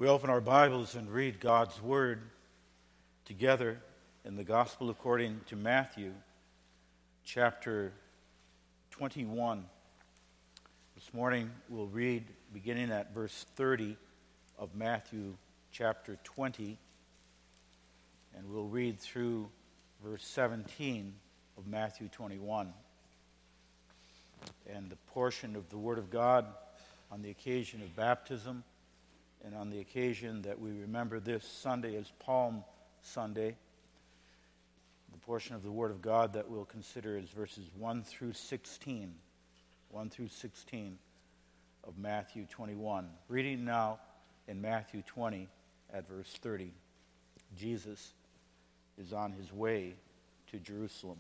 We open our Bibles and read God's Word together in the Gospel according to Matthew, chapter 21. This morning we'll read beginning at verse 30 of Matthew chapter 20, and we'll read through verse 17 of Matthew 21. And the portion of the Word of God on the occasion of baptism and on the occasion that we remember this Sunday as Palm Sunday, the portion of the Word of God that we'll consider is verses 1 through 16 of Matthew 21. Reading now in Matthew 20 at verse 30. Jesus is on his way to Jerusalem.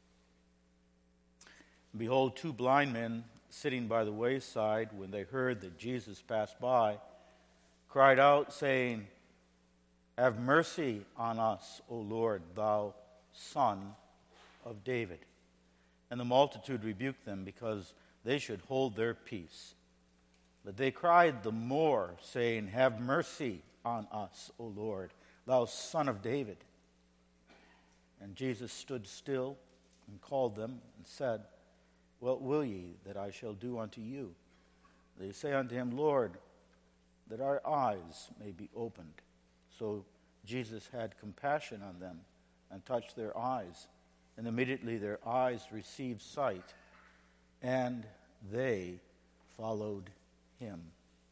And behold, two blind men sitting by the wayside, when they heard that Jesus passed by, cried out, saying, "Have mercy on us, O Lord, thou Son of David." And the multitude rebuked them, because they should hold their peace. But they cried the more, saying, "Have mercy on us, O Lord, thou Son of David." And Jesus stood still and called them and said, "What will ye that I shall do unto you?" They say unto him, "Lord, that our eyes may be opened." So Jesus had compassion on them and touched their eyes. And immediately their eyes received sight, and they followed him.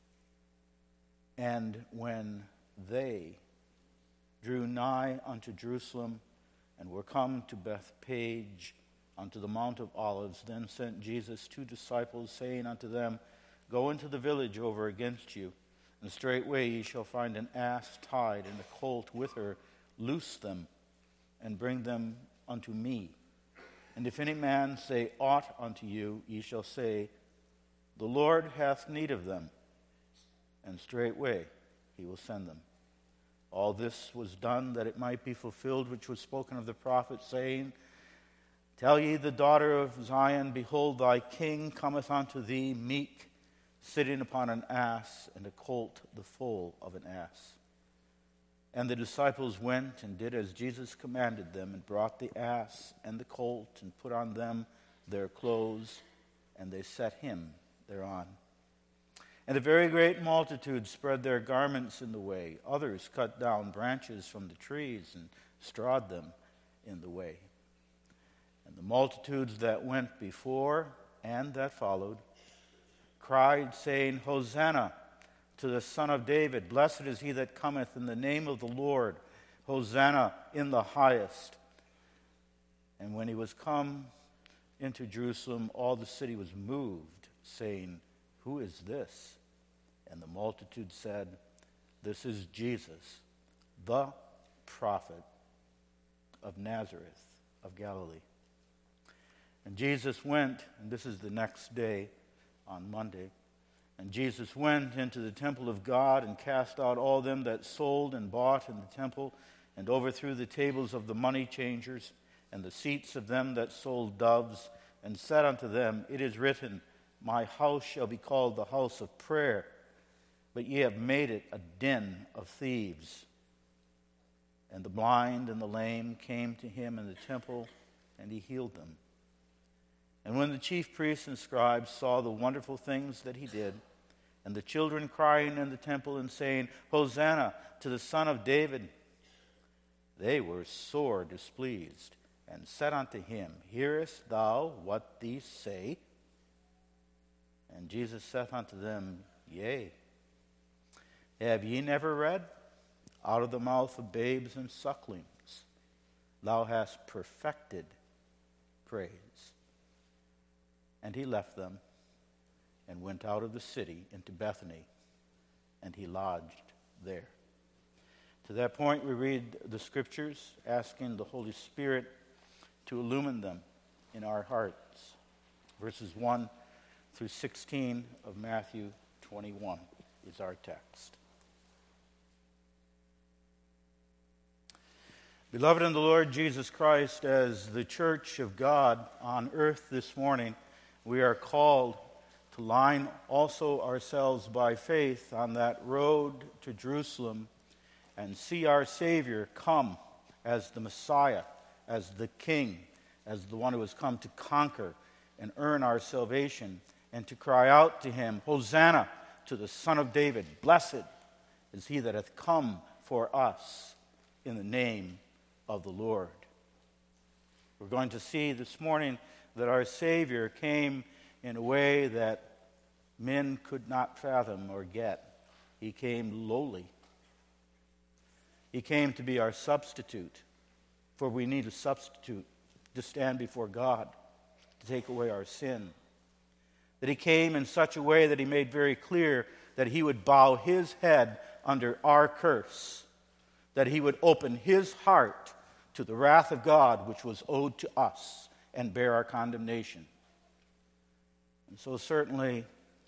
And when they drew nigh unto Jerusalem and were come to Bethphage unto the Mount of Olives, then sent Jesus two disciples, saying unto them, "Go into the village over against you, and straightway ye shall find an ass tied, and a colt with her. Loose them, and bring them unto me. And if any man say aught unto you, ye shall say, The Lord hath need of them, and straightway he will send them." All this was done that it might be fulfilled which was spoken of the prophet, saying, "Tell ye the daughter of Zion, Behold, thy king cometh unto thee, meek, sitting upon an ass, and a colt the foal of an ass." And the disciples went and did as Jesus commanded them, and brought the ass and the colt, and put on them their clothes, and they set him thereon. And a very great multitude spread their garments in the way. Others cut down branches from the trees and strawed them in the way. And the multitudes that went before and that followed cried, saying, "Hosanna to the Son of David. Blessed is he that cometh in the name of the Lord. Hosanna in the highest." And when he was come into Jerusalem, all the city was moved, saying, "Who is this?" And the multitude said, "This is Jesus, the prophet of Nazareth of Galilee." And Jesus went, and this is the next day, on Monday, and Jesus went into the temple of God, and cast out all them that sold and bought in the temple, and overthrew the tables of the money changers, and the seats of them that sold doves, and said unto them, "It is written, My house shall be called the house of prayer, but ye have made it a den of thieves." And the blind and the lame came to him in the temple, and he healed them. And when the chief priests and scribes saw the wonderful things that he did, and the children crying in the temple and saying, "Hosanna to the Son of David," they were sore displeased, and said unto him, "Hearest thou what these say?" And Jesus saith unto them, "Yea. Have ye never read? Out of the mouth of babes and sucklings thou hast perfected praise." And he left them and went out of the city into Bethany, and he lodged there. To that point, we read the Scriptures, asking the Holy Spirit to illumine them in our hearts. Verses 1 through 16 of Matthew 21 is our text. Beloved in the Lord Jesus Christ, as the church of God on earth this morning, we are called to line also ourselves by faith on that road to Jerusalem and see our Savior come as the Messiah, as the King, as the one who has come to conquer and earn our salvation, and to cry out to him, Hosanna to the Son of David. Blessed is he that hath come for us in the name of the Lord. We're going to see this morning that our Savior came in a way that men could not fathom or get. He came lowly. He came to be our substitute, for we need a substitute to stand before God, to take away our sin. That he came in such a way that he made very clear that he would bow his head under our curse, that he would open his heart to the wrath of God which was owed to us and bear our condemnation. And so certainly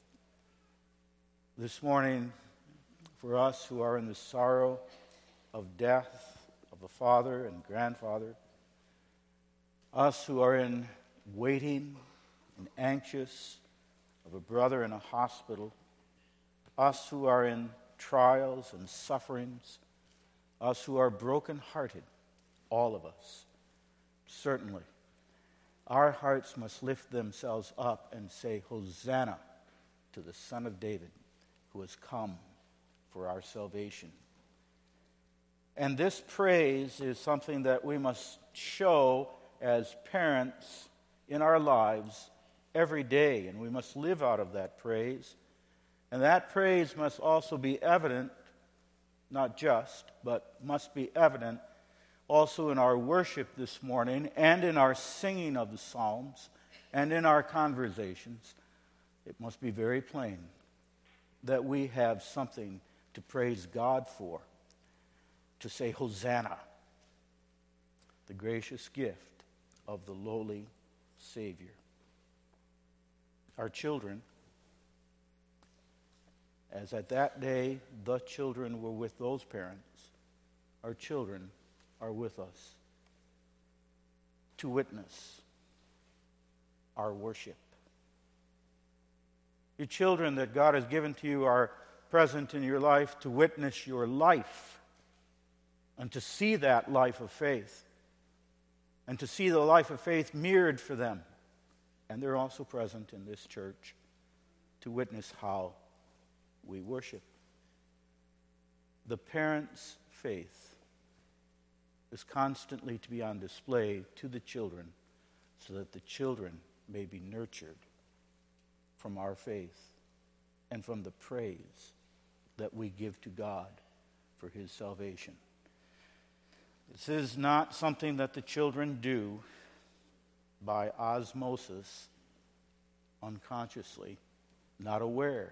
this morning, for us who are in the sorrow of death of a father and grandfather, us who are in waiting and anxious of a brother in a hospital, us who are in trials and sufferings, us who are brokenhearted, all of us, certainly, our hearts must lift themselves up and say, Hosanna to the Son of David, who has come for our salvation. And this praise is something that we must show as parents in our lives every day, and we must live out of that praise. And that praise must also be evident, not just, but must be evident also in our worship this morning and in our singing of the Psalms and in our conversations. It must be very plain that we have something to praise God for, to say Hosanna, the gracious gift of the lowly Savior. Our children, as at that day the children were with those parents, our children are with us to witness our worship. Your children that God has given to you are present in your life to witness your life and to see that life of faith and to see the life of faith mirrored for them. And they're also present in this church to witness how we worship. The parents' faith is constantly to be on display to the children so that the children may be nurtured from our faith and from the praise that we give to God for his salvation. This is not something that the children do by osmosis, unconsciously, not aware.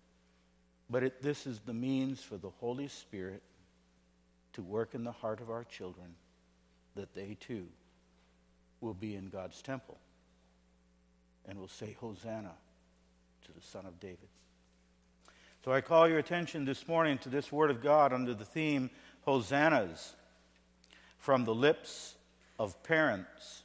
But this is the means for the Holy Spirit to work in the heart of our children, that they too will be in God's temple and will say, Hosanna to the Son of David. So I call your attention this morning to this word of God under the theme, Hosannas, from the lips of parents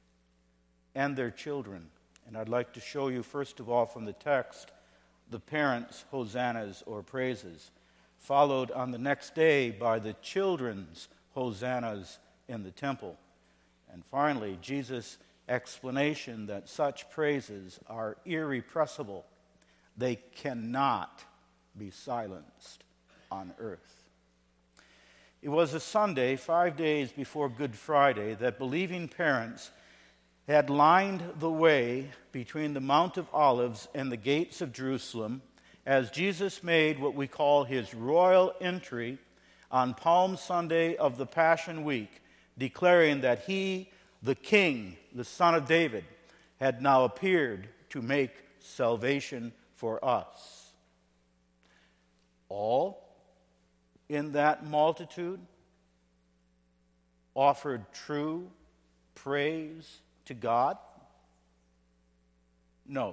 and their children. And I'd like to show you, first of all, from the text, the parents' hosannas or praises, followed on the next day by the children's hosannas in the temple. And finally, Jesus' explanation that such praises are irrepressible. They cannot be silenced on earth. It was a Sunday, 5 days before Good Friday, that believing parents had lined the way between the Mount of Olives and the gates of Jerusalem as Jesus made what we call his royal entry on Palm Sunday of the Passion Week, declaring that he, the King, the Son of David, had now appeared to make salvation for us. All in that multitude offered true praise to God? No.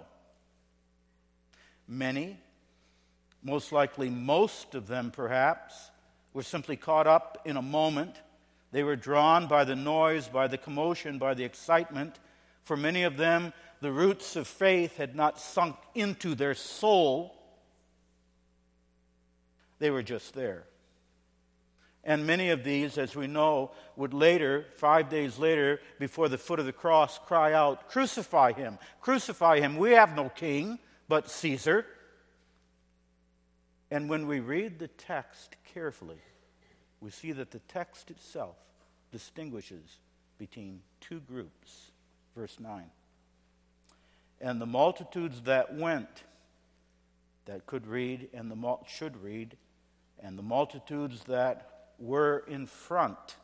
Many, most likely most of them perhaps, were simply caught up in a moment. They were drawn by the noise, by the commotion, by the excitement For many of them, the roots of faith had not sunk into their soul. They were just there. And many of these, as we know, would later, 5 days later, before the foot of the cross, cry out, "Crucify him! Crucify him! We have no king but Caesar." And when we read the text carefully, we see that the text itself distinguishes between two groups. Verse 9. "And the multitudes that went," that could read and should read, "and the multitudes that were in front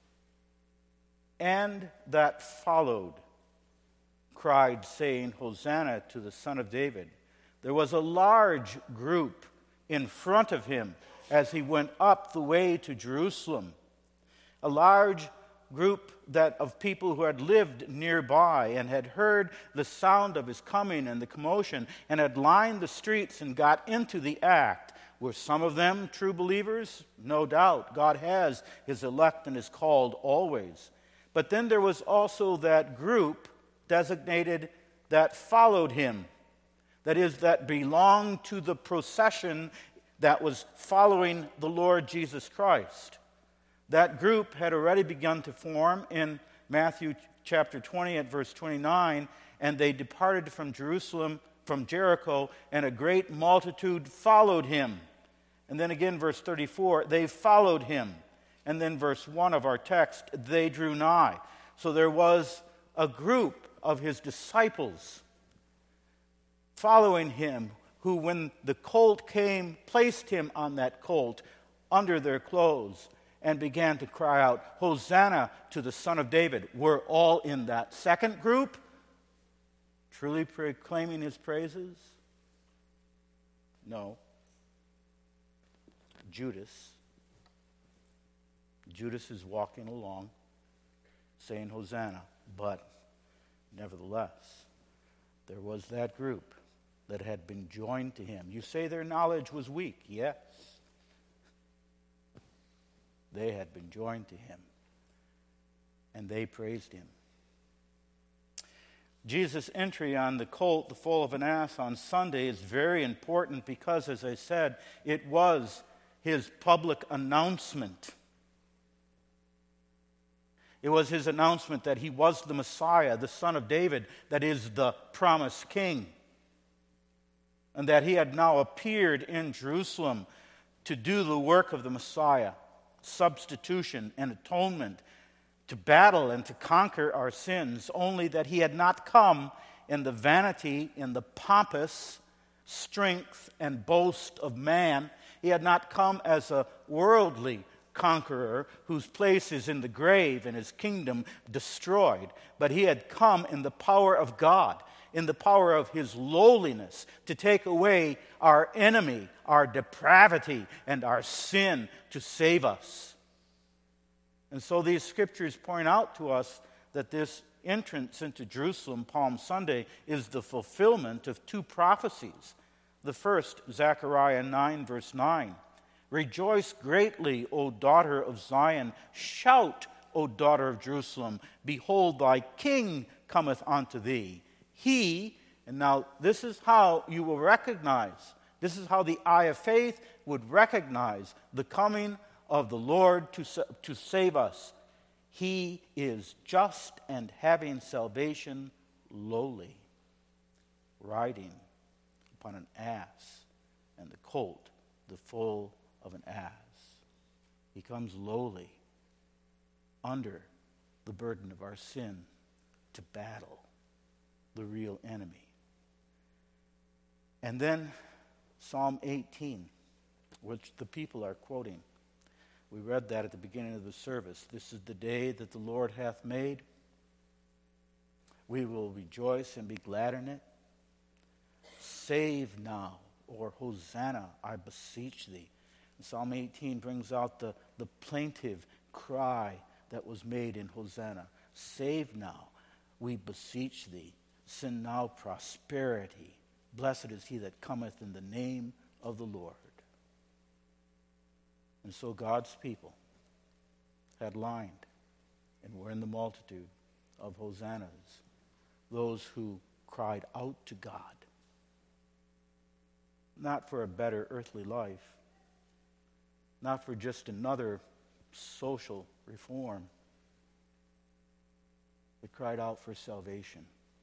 and that followed cried, saying, Hosanna to the Son of David." There was a large group in front of him as he went up the way to Jerusalem. A large group of people who had lived nearby and had heard the sound of his coming and the commotion and had lined the streets and got into the act. Were some of them true believers? No doubt. God has his elect and is called always. But then there was also that group designated that followed him. That is, that belonged to the procession that was following the Lord Jesus Christ. That group had already begun to form in Matthew chapter 20 at verse 29, and they departed from Jerusalem, from Jericho, and a great multitude followed him. And then again, verse 34, they followed him. And then verse 1 of our text, they drew nigh. So there was a group of his disciples following him, who, when the colt came, placed him on that colt under their clothes and began to cry out, Hosanna to the Son of David. We're all in that second group, truly proclaiming his praises? No. Judas is walking along saying Hosanna, but nevertheless, there was that group that had been joined to him. You say their knowledge was weak. Yes. They had been joined to him, and they praised him. Jesus' entry on the colt, the foal of an ass, on Sunday is very important because, as I said, it was his public announcement. It was his announcement that he was the Messiah, the Son of David, that is the promised king, and that he had now appeared in Jerusalem to do the work of the Messiah, substitution and atonement, to battle and to conquer our sins, only that he had not come in the vanity, in the pompous strength and boast of man. He had not come as a worldly conqueror whose place is in the grave and his kingdom destroyed, but he had come in the power of God, in the power of his lowliness, to take away our enemy, our depravity, and our sin, to save us. And so these scriptures point out to us that this entrance into Jerusalem, Palm Sunday, is the fulfillment of two prophecies. The first, Zechariah 9, verse 9. Rejoice greatly, O daughter of Zion. Shout, O daughter of Jerusalem. Behold, thy king cometh unto thee. He, and now this is how you will recognize, this is how the eye of faith would recognize the coming of the Lord to save us. He is just and having salvation, lowly, riding upon an ass, and the colt, the foal of an ass. He comes lowly, under the burden of our sin, to battle the real enemy. And then Psalm 18, which the people are quoting. We read that at the beginning of the service. This is the day that the Lord hath made. We will rejoice and be glad in it. Save now, or Hosanna, I beseech thee. And Psalm 18 brings out the plaintive cry that was made in Hosanna. Save now, we beseech thee. Send now prosperity. Blessed is he that cometh in the name of the Lord. And so God's people had lined and were in the multitude of hosannas, those who cried out to God, not for a better earthly life, not for just another social reform, but cried out for salvation.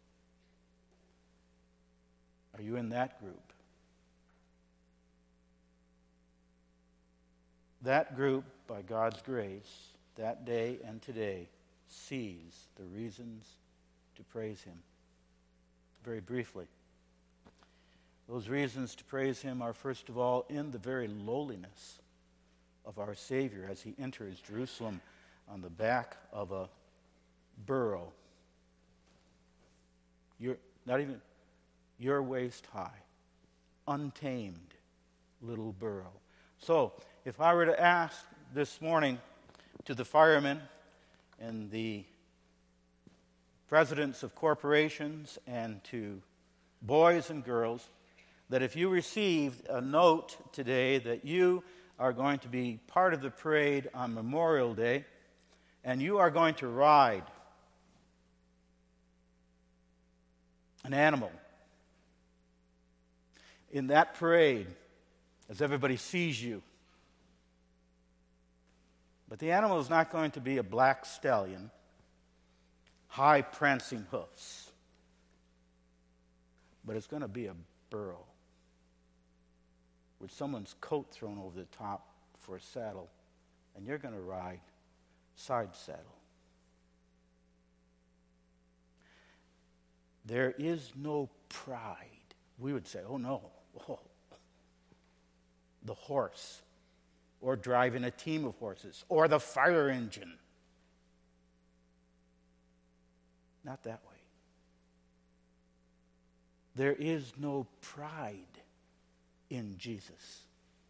Are you in that group? That group, by God's grace, that day and today, sees the reasons to praise Him. Very briefly, those reasons to praise Him are, first of all, in the very lowliness of our Savior as He enters Jerusalem on the back of a burro. Your waist high, untamed little burro. So, if I were to ask this morning to the firemen and the presidents of corporations and to boys and girls, that if you received a note today that you are going to be part of the parade on Memorial Day and you are going to ride an animal in that parade as everybody sees you. But the animal is not going to be a black stallion, high prancing hoofs, but it's going to be a burro with someone's coat thrown over the top for a saddle, and you're going to ride side saddle. There is no pride. We would say, oh no, the horse, or driving a team of horses, or the fire engine. Not that way. There is no pride in Jesus.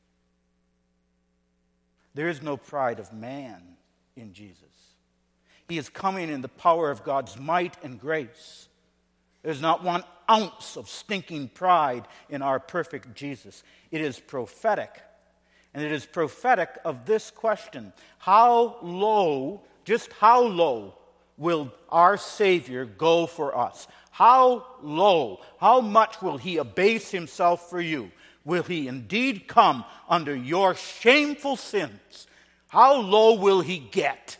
There is no pride of man in Jesus. He is coming in the power of God's might and grace. There's not 1 ounce of stinking pride in our perfect Jesus. It is prophetic. And it is prophetic of this question: how low, just how low will our Savior go for us? How low, how much will He abase Himself for you? Will He indeed come under your shameful sins? How low will He get?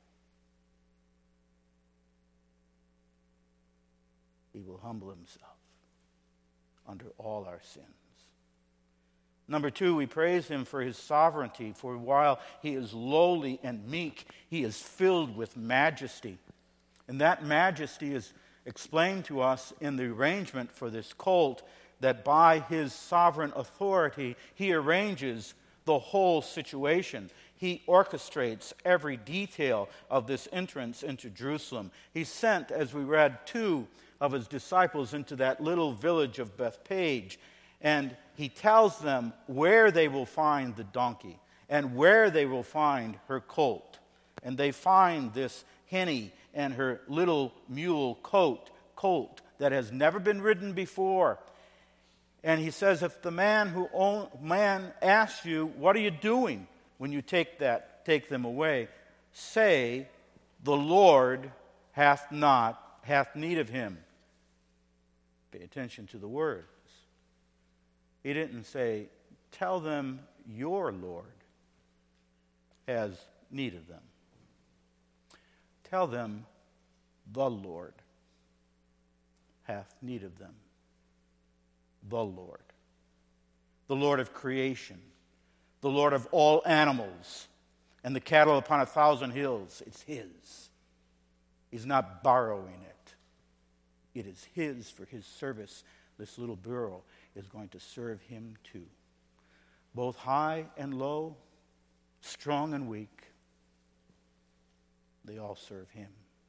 He will humble Himself under all our sins. Number 2, we praise Him for His sovereignty, for while He is lowly and meek, He is filled with majesty. And that majesty is explained to us in the arrangement for this colt, that by His sovereign authority, He arranges the whole situation. He orchestrates every detail of this entrance into Jerusalem. He sent, as we read, 2 of His disciples into that little village of Bethpage, and He tells them where they will find the donkey and where they will find her colt. And they find this Henny and her little mule colt that has never been ridden before. And He says, if the man asks you, what are you doing when you take them away? Say, the Lord hath need of him. Pay attention to the words. He didn't say, tell them your Lord has need of them. Tell them the Lord hath need of them. The Lord of creation, the Lord of all animals, and the cattle upon 1,000 hills. It's His. He's not borrowing it. It is His for His service. This little burro is going to serve Him too. Both high and low, strong and weak, they all serve Him.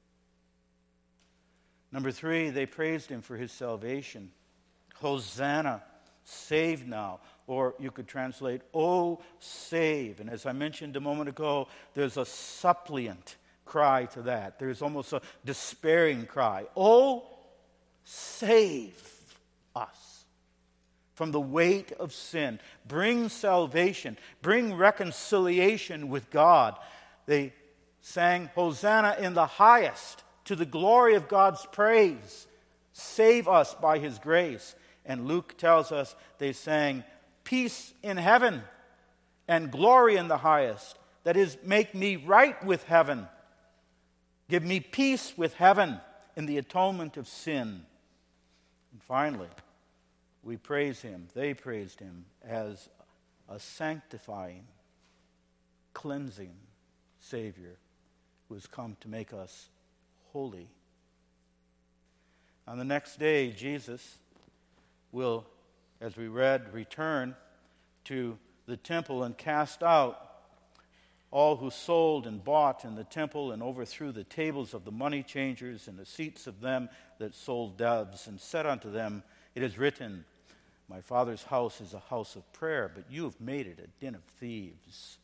Number 3, they praised Him for His salvation. Hosanna, save now. Or you could translate, oh, save. And as I mentioned a moment ago, there's a suppliant cry to that. There's almost a despairing cry. Oh, save us from the weight of sin. Bring salvation. Bring reconciliation with God. They sang Hosanna in the highest, to the glory of God's praise. Save us by his grace. And Luke tells us they sang, peace in heaven and glory in the highest. That is, make me right with heaven. Give me peace with heaven in the atonement of sin. And finally, we praise him, they praised him as a sanctifying, cleansing Savior who has come to make us holy. On the next day, Jesus will, as we read, return to the temple and cast out all who sold and bought in the temple and overthrew the tables of the money changers and the seats of them that sold doves, and said unto them, it is written, my Father's house is a house of prayer, but you have made it a den of thieves.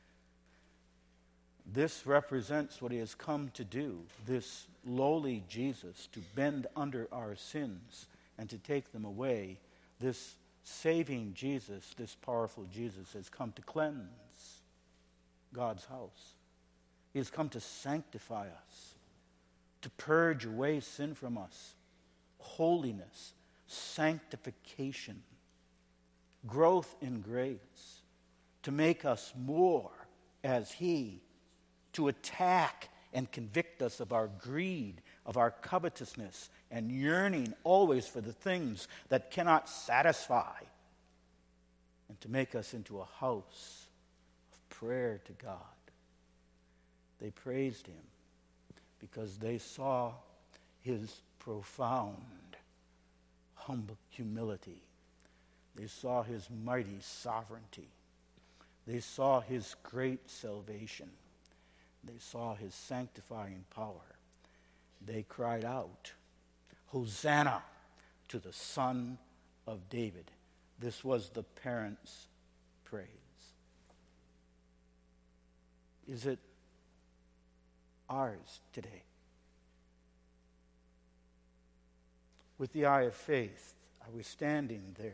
This represents what he has come to do, this lowly Jesus, to bend under our sins and to take them away. This saving Jesus, this powerful Jesus, has come to cleanse God's house. He has come to sanctify us, to purge away sin from us, holiness, sanctification, growth in grace, to make us more as he, to attack and convict us of our greed, of our covetousness, and yearning always for the things that cannot satisfy, and to make us into a house of prayer to God. They praised him because they saw his profound, humble humility. They saw his mighty sovereignty. They saw his great salvation. They saw his sanctifying power. They cried out, Hosanna to the Son of David. This was the parents' praise. Is it ours today? With the eye of faith, are we standing there,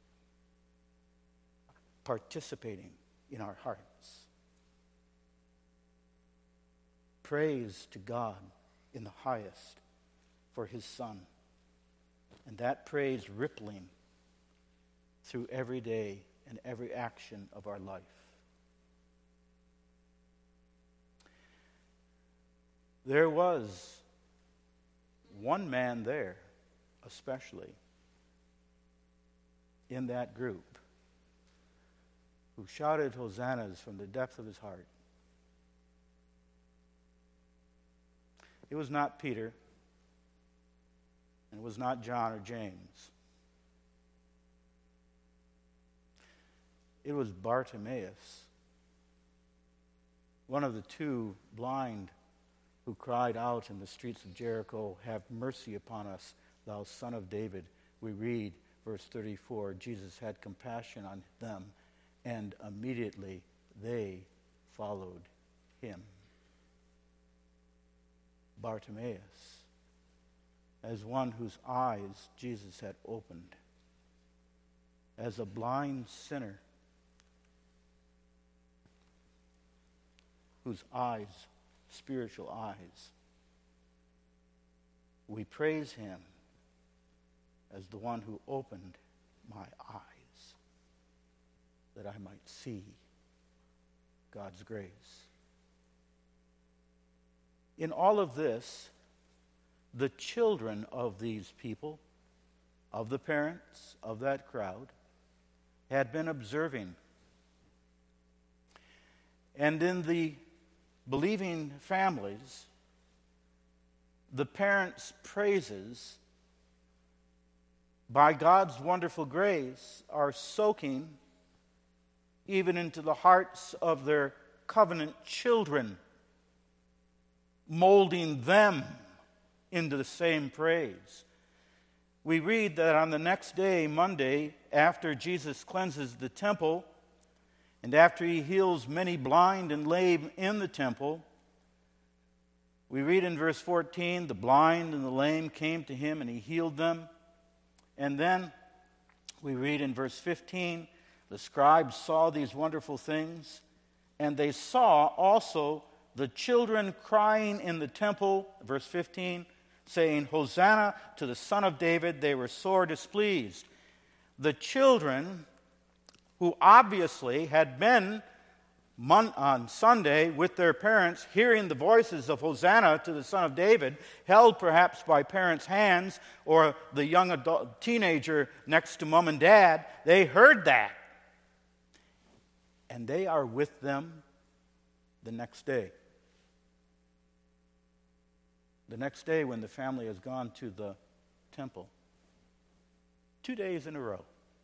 participating in our hearts? Praise to God in the highest for his Son, and that praise rippling through every day and every action of our life. There was one man there, especially in that group, who shouted hosannas from the depth of his heart. It was not Peter, and it was not John or James. It was Bartimaeus, one of the two blind who cried out in the streets of Jericho, have mercy upon us, thou Son of David. We read, verse 34, Jesus had compassion on them, and immediately they followed him. Bartimaeus, as one whose eyes Jesus had opened, as a blind sinner whose eyes, spiritual eyes, we praise him as the one who opened my eyes, that I might see God's grace. In all of this, the children of these people, of the parents of that crowd, had been observing. And in the believing families, the parents' praises, by God's wonderful grace, are soaking even into the hearts of their covenant children, molding them into the same praise. We read that on the next day, Monday, after Jesus cleanses the temple, and after he heals many blind and lame in the temple, we read in verse 14, the blind and the lame came to him and he healed them. And then we read in verse 15, the scribes saw these wonderful things, and they saw also the children crying in the temple, verse 15, saying, Hosanna to the Son of David, they were sore displeased. The children, who obviously had been on Sunday with their parents, hearing the voices of Hosanna to the Son of David, held perhaps by parents' hands, or the young adult teenager next to mom and dad, they heard that. And they are with them the next day. The next day when the family has gone to the temple. 2 days in a row.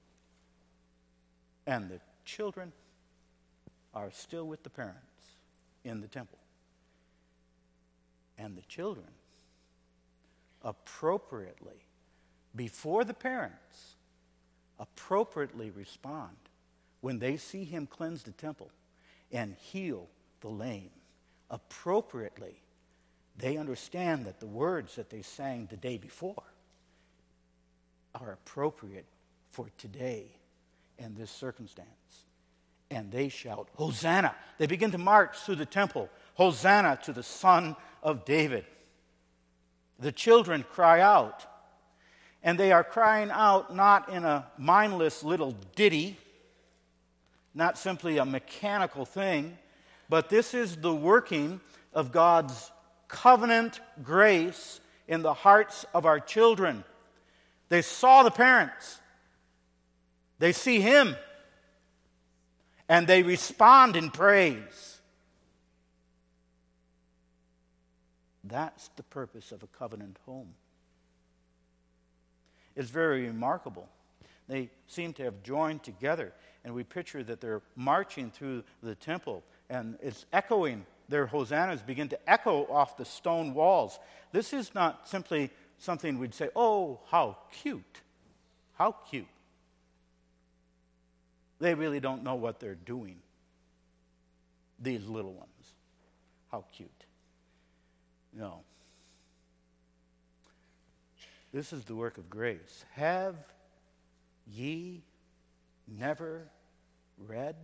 And the children are still with the parents in the temple. And the children appropriately, before the parents, appropriately respond when they see him cleanse the temple and heal the lame. Appropriately, they understand that the words that they sang the day before are appropriate for today and this circumstance. And they shout, Hosanna. They begin to march through the temple. Hosanna to the Son of David. The children cry out. And they are crying out not in a mindless little ditty, not simply a mechanical thing, but this is the working of God's covenant grace in the hearts of our children. They saw the parents. They see him. And they respond in praise. That's the purpose of a covenant home. It's very remarkable. They seem to have joined together, and we picture that they're marching through the temple, and it's echoing. Their hosannas begin to echo off the stone walls. This is not simply something we'd say, oh, how cute. How cute. They really don't know what they're doing. These little ones. How cute. No. This is the work of grace. Have ye never read?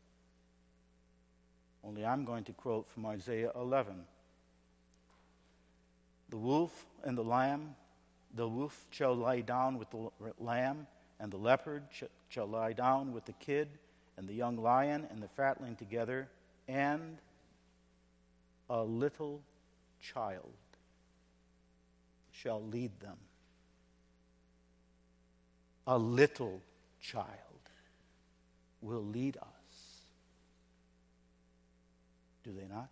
Only I'm going to quote from Isaiah 11. The wolf and the lamb, the wolf shall lie down with the lamb, and the leopard shall lie down with the kid, and the young lion and the fatling together, and a little child shall lead them. A little child will lead us. Do they not?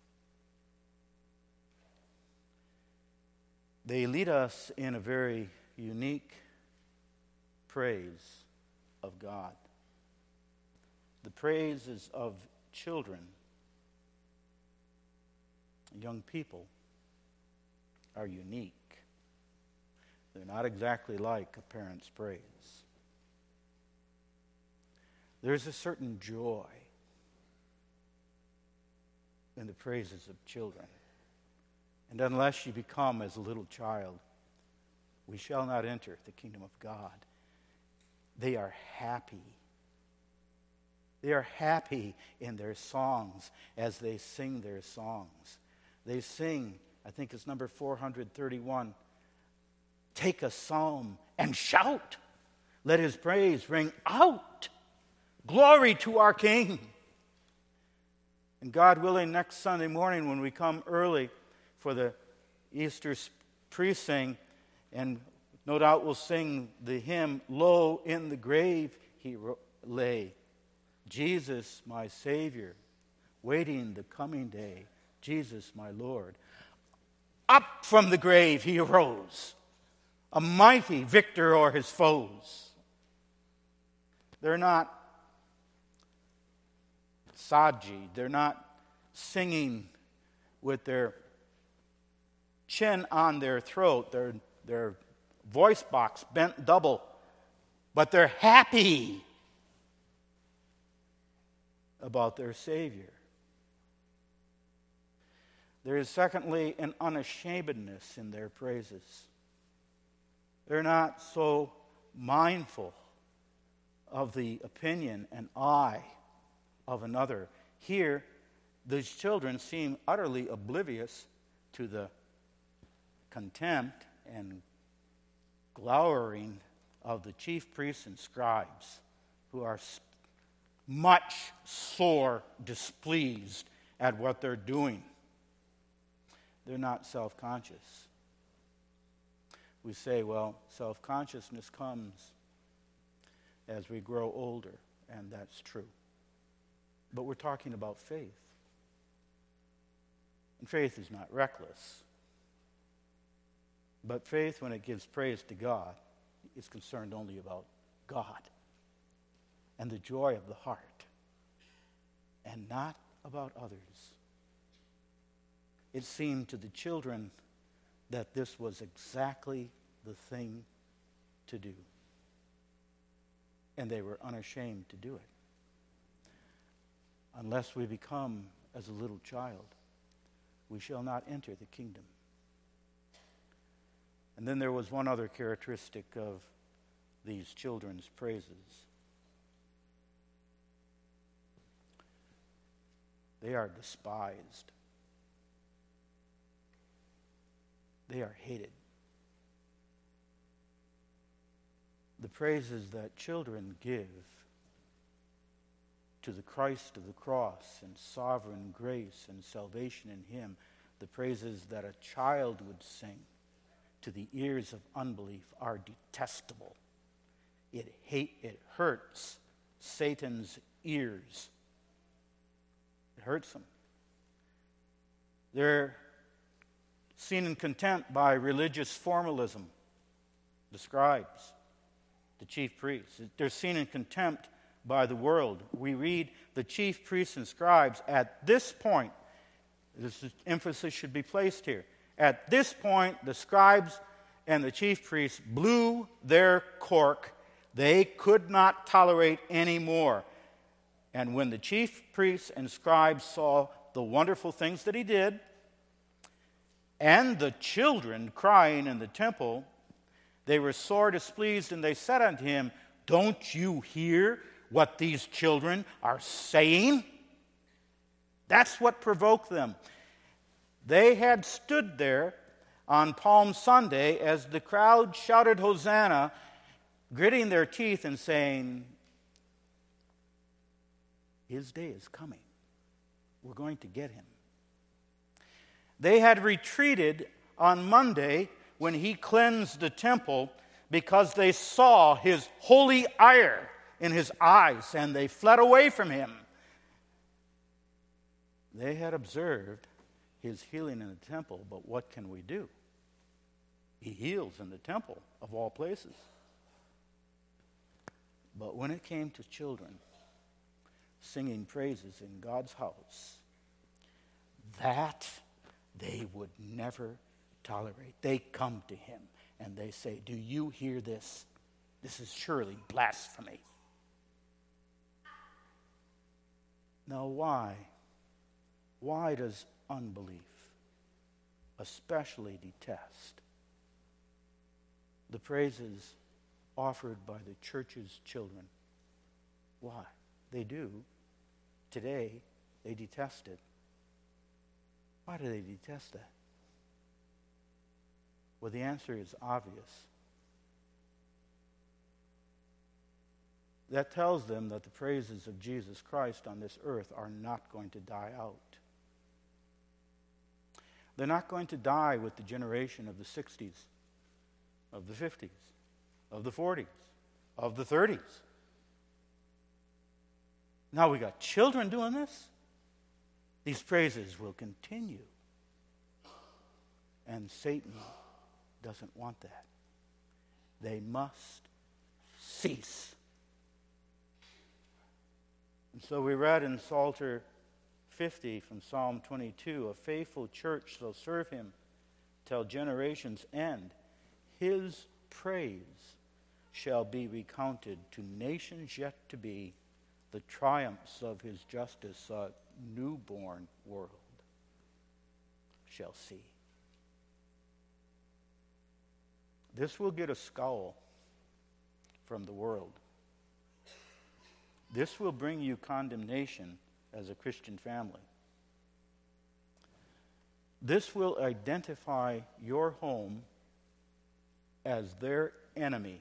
They lead us in a very unique praise of God. The praises of children, young people, are unique. They're not exactly like a parent's praise. There's a certain joy in the praises of children. And unless you become as a little child, we shall not enter the kingdom of God. They are happy. They are happy in their songs as they sing their songs. They sing, I think it's number 431, take a psalm and shout. Let his praise ring out. Glory to our King. And God willing, next Sunday morning when we come early for the Easter pre-sing, and no doubt we'll sing the hymn, Lo, in the grave he lay. Jesus, my Savior, waiting the coming day. Jesus, my Lord. Up from the grave he arose, a mighty victor o'er his foes. They're not saji. They're not singing with their chin on their throat, their voice box bent double, but they're happy about their Savior. There is, secondly, an unashamedness in their praises. They're not so mindful of the opinion and eye of another. Here, these children seem utterly oblivious to the contempt and glowering of the chief priests and scribes, who are much sore displeased at what they're doing. They're not self-conscious. We say, well, self-consciousness comes as we grow older, and that's true. But we're talking about faith. And faith is not reckless. But faith, when it gives praise to God, is concerned only about God and the joy of the heart, and not about others. It seemed to the children that this was exactly the thing to do. And they were unashamed to do it. Unless we become as a little child, we shall not enter the kingdom. And then there was one other characteristic of these children's praises. They are despised. They are hated. The praises that children give to the Christ of the cross and sovereign grace and salvation in Him, the praises that a child would sing to the ears of unbelief are detestable. It hurts Satan's ears. It hurts them. They're seen in contempt by religious formalism, the scribes, the chief priests. They're seen in contempt by the world. We read the chief priests and scribes at this point, emphasis should be placed here. At this point, the scribes and the chief priests blew their cork. They could not tolerate any more. And when the chief priests and scribes saw the wonderful things that he did, and the children crying in the temple, they were sore displeased, and they said unto him, "Don't you hear what these children are saying?" That's what provoked them. They had stood there on Palm Sunday as the crowd shouted Hosanna, gritting their teeth and saying, "His day is coming. We're going to get him." They had retreated on Monday when he cleansed the temple because they saw his holy ire in his eyes, and they fled away from him. They had observed his healing in the temple, but what can we do? He heals in the temple, of all places. But when it came to children singing praises in God's house, that they would never tolerate. They come to him and they say, "Do you hear this? This is surely blasphemy." Now why? Why does unbelief especially detest the praises offered by the church's children? Why? They do. Today, they detest it. Why do they detest that? Well, the answer is obvious. That tells them that the praises of Jesus Christ on this earth are not going to die out. They're not going to die with the generation of the 60s, of the 50s, of the 40s, of the 30s. Now we got children doing this. These praises will continue. And Satan doesn't want that. They must cease. And so we read in Psalter 50 from Psalm 22, "A faithful church shall serve him till generations end. His praise shall be recounted to nations yet to be. The triumphs of his justice a newborn world shall see." This will get a scowl from the world. This will bring you condemnation as a Christian family. This will identify your home as their enemy,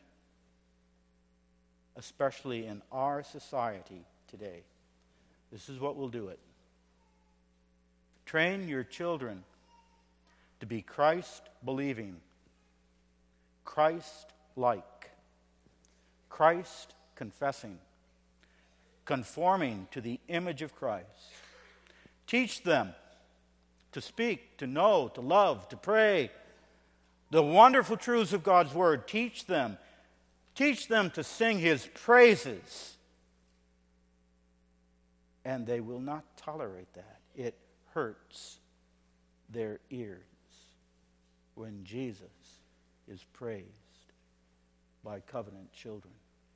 especially in our society today. This is what will do it. Train your children to be Christ-believing, Christ-like, Christ-confessing, conforming to the image of Christ. Teach them to speak, to know, to love, to pray, the wonderful truths of God's Word. Teach them to sing His praises. And they will not tolerate that. It hurts their ears when Jesus is praised by covenant children.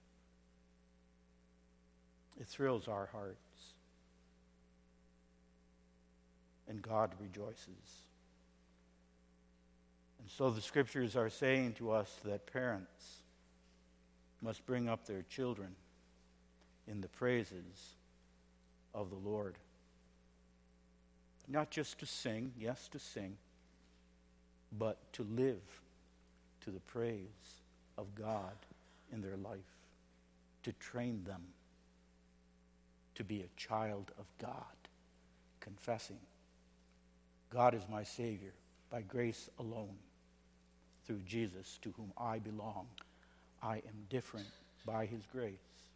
It thrills our hearts. And God rejoices. And so the Scriptures are saying to us that parents must bring up their children in the praises of the Lord. Not just to sing, yes, to sing, but to live to the praise of God in their life, to train them to be a child of God, confessing, God is my Savior, by grace alone, through Jesus to whom I belong. I am different by His grace.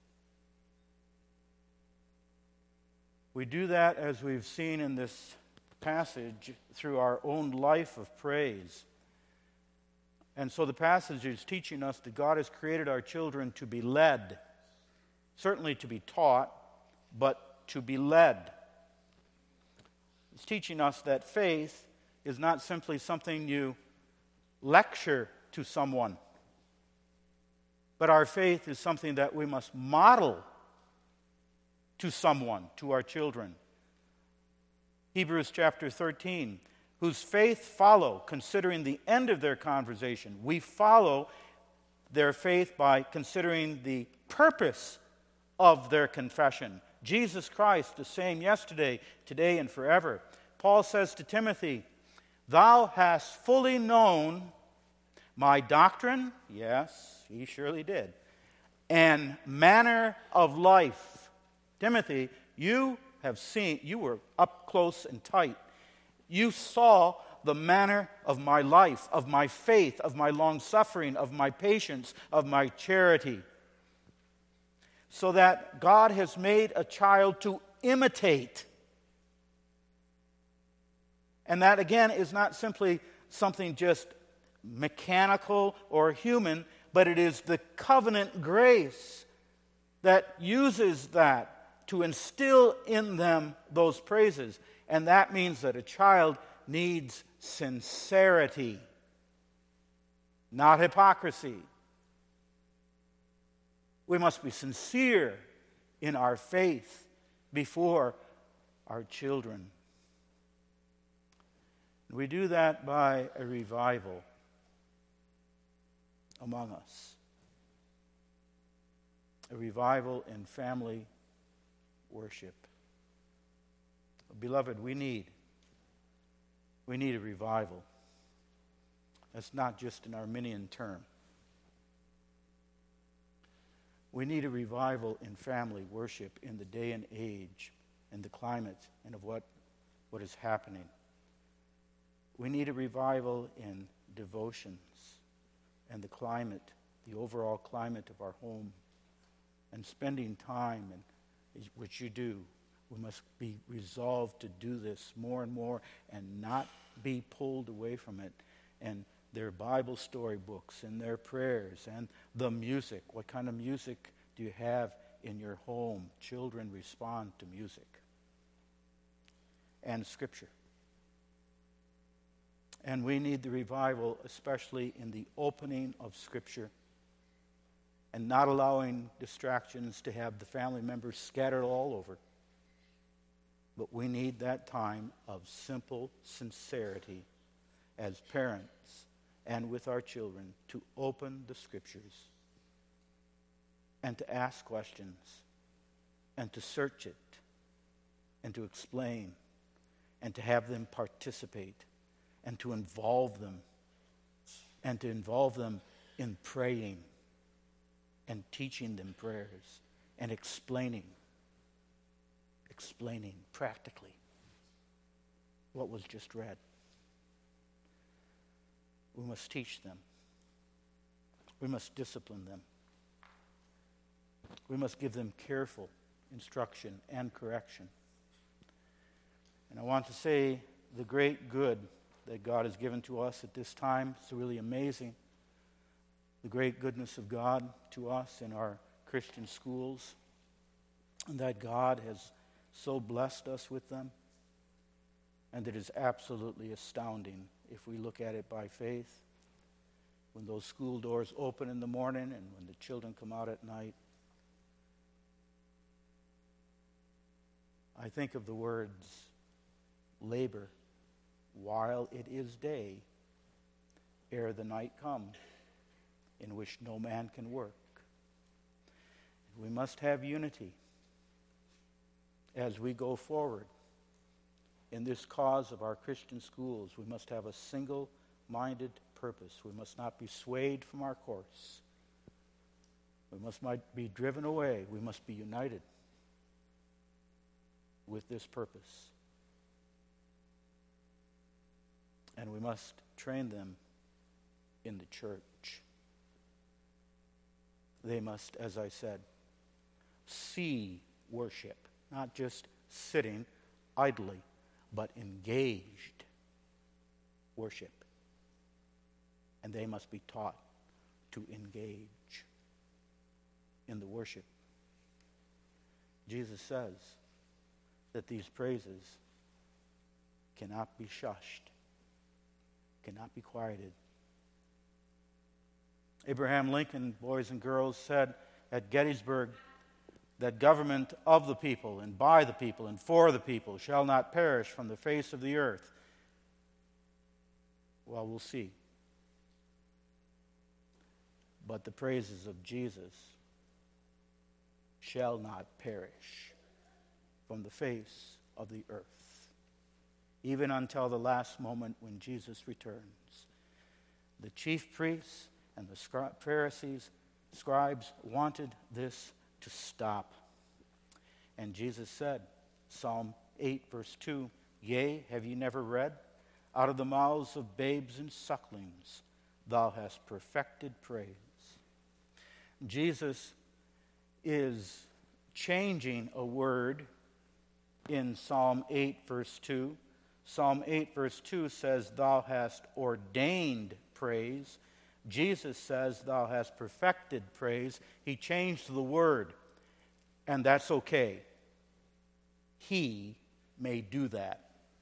We do that, as we've seen in this passage, through our own life of praise. And so the passage is teaching us that God has created our children to be led, certainly to be taught, but to be led. It's teaching us that faith is not simply something you lecture to someone, but our faith is something that we must model to someone, to our children. Hebrews chapter 13, whose faith follow, considering the end of their conversation. We follow their faith by considering the purpose of their confession. Jesus Christ, the same yesterday, today, and forever. Paul says to Timothy, thou hast fully known my doctrine, yes, he surely did, and manner of life. Timothy, you have seen, you were up close and tight. You saw the manner of my life, of my faith, of my long-suffering, of my patience, of my charity. So that God has made a child to imitate. And that, again, is not simply something just mechanical or human, but it is the covenant grace that uses that to instill in them those praises. And that means that a child needs sincerity, not hypocrisy. We must be sincere in our faith before our children. We do that by a revival among us. A revival in family worship. Beloved, we need a revival. That's not just an Arminian term. We need a revival in family worship in the day and age and the climate and of what is happening. We need a revival in devotions and the climate, the overall climate of our home, and spending time, and which you do. We must be resolved to do this more and more and not be pulled away from it. And their Bible storybooks and their prayers and the music. What kind of music do you have in your home? Children respond to music and Scripture. And we need the revival, especially in the opening of Scripture and not allowing distractions to have the family members scattered all over. But we need that time of simple sincerity as parents and with our children to open the Scriptures and to ask questions and to search it and to explain and to have them participate and to involve them, and to involve them in praying and teaching them prayers and explaining practically what was just read. We must teach them. We must discipline them. We must give them careful instruction and correction. And I want to say the great good that God has given to us at this time. It's really amazing. The great goodness of God to us in our Christian schools, and that God has so blessed us with them, and it is absolutely astounding if we look at it by faith. When those school doors open in the morning and when the children come out at night, I think of the words, labor while it is day, ere the night come, in which no man can work. We must have unity as we go forward in this cause of our Christian schools. We must have a single-minded purpose. We must not be swayed from our course. We must not be driven away. We must be united with this purpose. And we must train them in the church. They must, as I said, see worship, not just sitting idly, but engaged worship. And they must be taught to engage in the worship. Jesus says that these praises cannot be shushed, cannot be quieted. Abraham Lincoln, boys and girls, said at Gettysburg that government of the people and by the people and for the people shall not perish from the face of the earth. Well, we'll see. But the praises of Jesus shall not perish from the face of the earth, even until the last moment when Jesus returns. The chief priests and the Pharisees, scribes, wanted this to stop. And Jesus said, Psalm 8, verse 2, "Yea, have ye never read? Out of the mouths of babes and sucklings thou hast perfected praise." Jesus is changing a word in Psalm 8, verse 2. Psalm 8, verse 2 says, "Thou hast ordained praise." Jesus says, "Thou hast perfected praise." He changed the word, and that's okay. He may do that.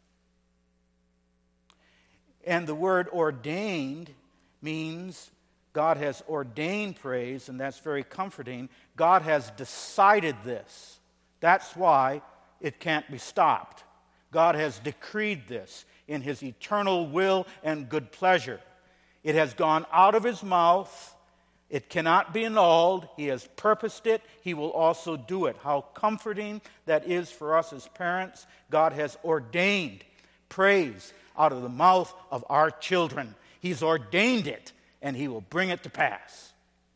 And the word ordained means God has ordained praise, and that's very comforting. God has decided this. That's why it can't be stopped. God has decreed this in His eternal will and good pleasure. It has gone out of His mouth. It cannot be annulled. He has purposed it. He will also do it. How comforting that is for us as parents. God has ordained praise out of the mouth of our children. He's ordained it, and He will bring it to pass.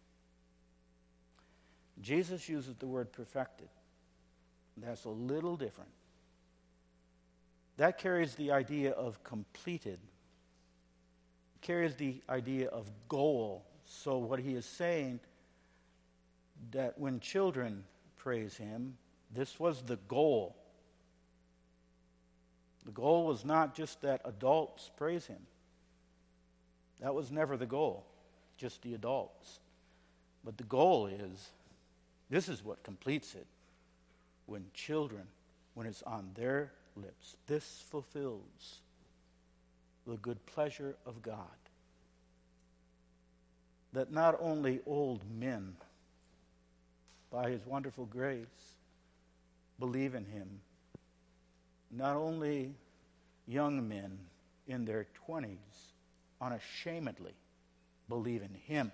Jesus uses the word perfected. That's a little different. That carries the idea of completed. Carries the idea of goal. So what He is saying, that when children praise Him, this was the goal. The goal was not just that adults praise Him. That was never the goal, just the adults. But the goal is, this is what completes it. When children, when it's on their lips, this fulfills the good pleasure of God. That not only old men, by His wonderful grace, believe in Him, not only young men in their 20s unashamedly believe in Him,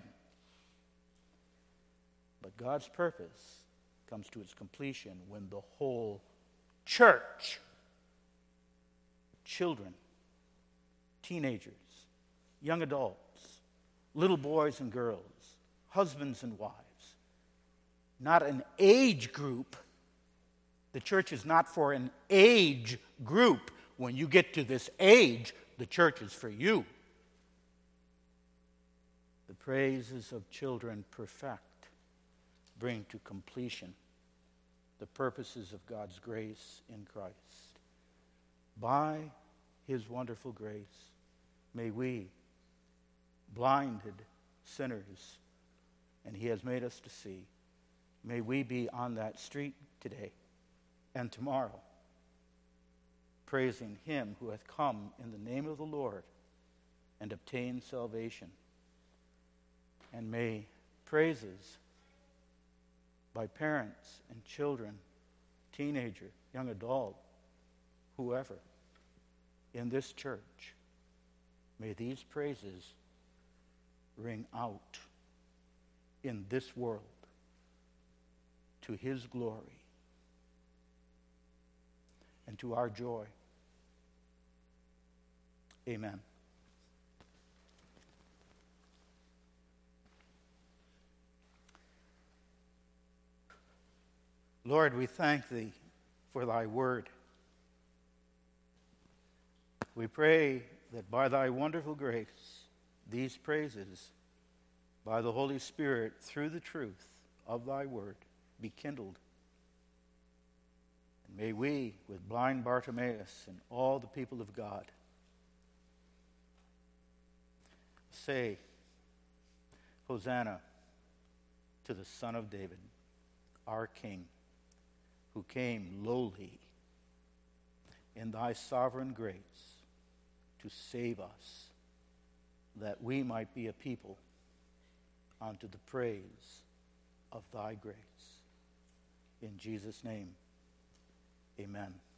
but God's purpose comes to its completion when the whole church, children, teenagers, young adults, little boys and girls, husbands and wives. Not an age group. The church is not for an age group. When you get to this age, the church is for you. The praises of children perfect, bring to completion the purposes of God's grace in Christ. By his wonderful grace, may we, blinded sinners, and he has made us to see, may we be on that street today and tomorrow, praising him who hath come in the name of the Lord and obtained salvation. And may praises by parents and children, teenager, young adult, whoever, in this church, may these praises ring out in this world to his glory and to our joy. Amen. Lord, we thank thee for thy word. We pray that by thy wonderful grace, these praises, by the Holy Spirit, through the truth of thy word, be kindled. And may we, with blind Bartimaeus and all the people of God, say, Hosanna to the Son of David, our King, who came lowly in thy sovereign grace to save us, that we might be a people unto the praise of thy grace. In Jesus' name, amen.